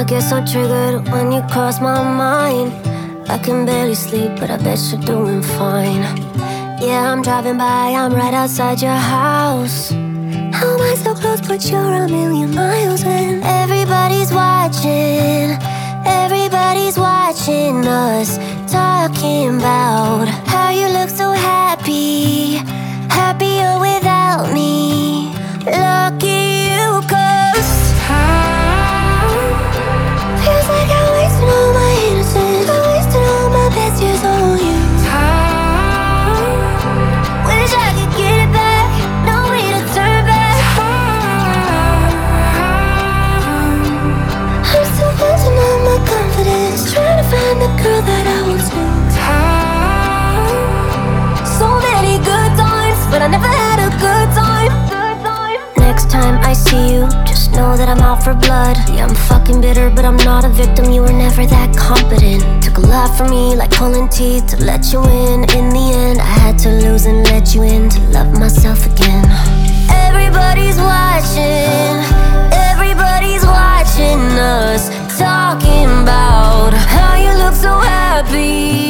get so triggered when you cross my mind. I can barely sleep, but I bet you're doing fine. Yeah, I'm driving by, I'm right outside your house. How am I so close, but you're a million miles in? Everybody's watching us, talking about how you look so happy, happier without me. Lucky you, 'cause feels like I wasted all my innocence, I wasted all my best years on you. Wish I could get it back, no way to turn back. I'm still losing all my confidence, trying to find the girl that I once knew. So many good times, but I never had a good time. Next time I see you, just know that I'm out for blood. Yeah, I'm fucking bitter, but I'm not a victim. You were never that competent. Took a lot for me, like pulling teeth, to let you in. In the end, I had to lose and let you in, to love myself again. Everybody's watching us, talking about how you look so happy,